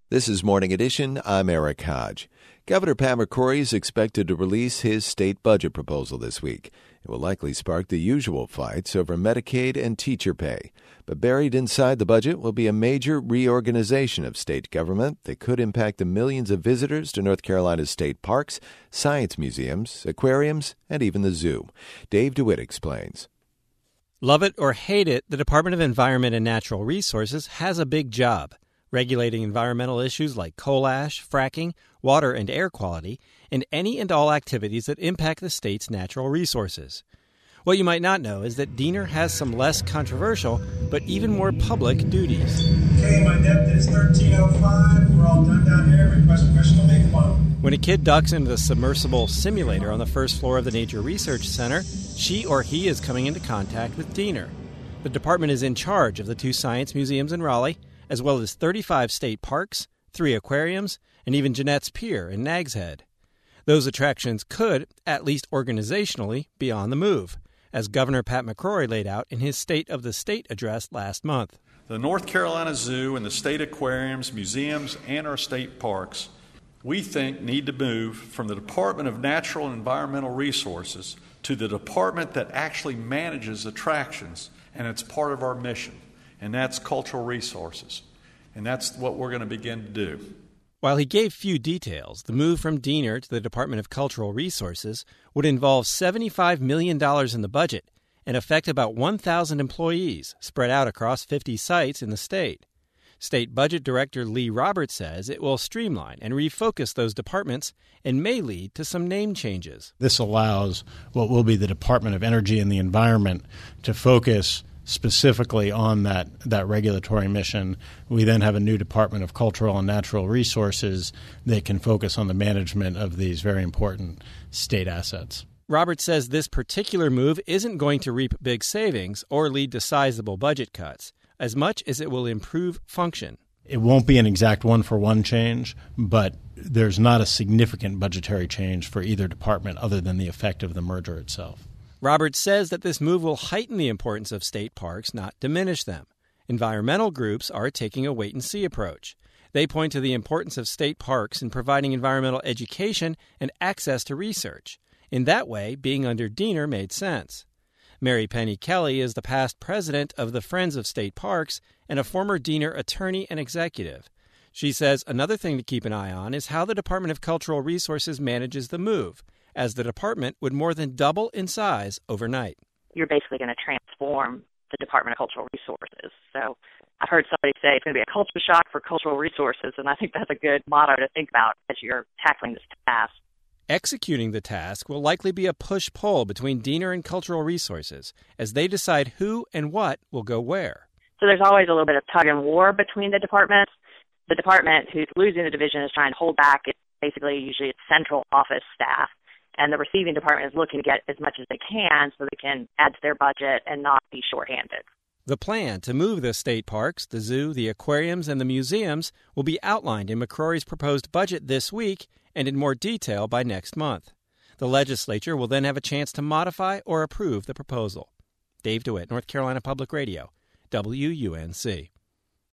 This is Morning Edition. I'm Eric Hodge. Governor Pat McCrory is expected to release his state budget proposal this week. It will likely spark the usual fights over Medicaid and teacher pay. But buried inside the budget will be a major reorganization of state government that could impact the millions of visitors to North Carolina's state parks, science museums, aquariums, and even the zoo. Dave DeWitt explains. Love it or hate it, the Department of Environment and Natural Resources has a big job. Regulating environmental issues like coal ash, fracking, water and air quality, and any and all activities that impact the state's natural resources. What you might not know is that Diener has some less controversial, but even more public duties. Okay, my depth is 1305. We're all done down here. Request permission to make a bump. When a kid ducks into the submersible simulator on the first floor of the Nature Research Center, she or he is coming into contact with Diener. The department is in charge of the 2 science museums in Raleigh, as well as 35 state parks, 3 aquariums, and even Jeanette's Pier in Nags Head. Those attractions could, at least organizationally, be on the move, as Governor Pat McCrory laid out in his State of the State address last month. The North Carolina Zoo and the state aquariums, museums, and our state parks, we think need to move from the Department of Natural and Environmental Resources to the department that actually manages attractions, and it's part of our mission. And that's cultural resources. And that's what we're going to begin to do. While he gave few details, the move from Diener to the Department of Cultural Resources would involve $75 million in the budget and affect about 1,000 employees spread out across 50 sites in the state. State Budget Director Lee Roberts says it will streamline and refocus those departments and may lead to some name changes. This allows what will be the Department of Energy and the Environment to focus specifically on that regulatory mission. We then have a new Department of Cultural and Natural Resources that can focus on the management of these very important state assets. Roberts says this particular move isn't going to reap big savings or lead to sizable budget cuts, as much as it will improve function. It won't be an exact one-for-one change, but there's not a significant budgetary change for either department other than the effect of the merger itself. Roberts says that this move will heighten the importance of state parks, not diminish them. Environmental groups are taking a wait-and-see approach. They point to the importance of state parks in providing environmental education and access to research. In that way, being under Diener made sense. Mary Penny Kelly is the past president of the Friends of State Parks and a former Diener attorney and executive. She says another thing to keep an eye on is how the Department of Cultural Resources manages the move, as the department would more than double in size overnight. You're basically going to transform the Department of Cultural Resources. So I've heard somebody say it's going to be a culture shock for cultural resources, and I think that's a good motto to think about as you're tackling this task. Executing the task will likely be a push-pull between Diener and Cultural Resources as they decide who and what will go where. So there's always a little bit of tug and war between the departments. The department who's losing the division is trying to hold back usually its central office staff. And the receiving department is looking to get as much as they can so they can add to their budget and not be shorthanded. The plan to move the state parks, the zoo, the aquariums, and the museums will be outlined in McCrory's proposed budget this week and in more detail by next month. The legislature will then have a chance to modify or approve the proposal. Dave DeWitt, North Carolina Public Radio, WUNC.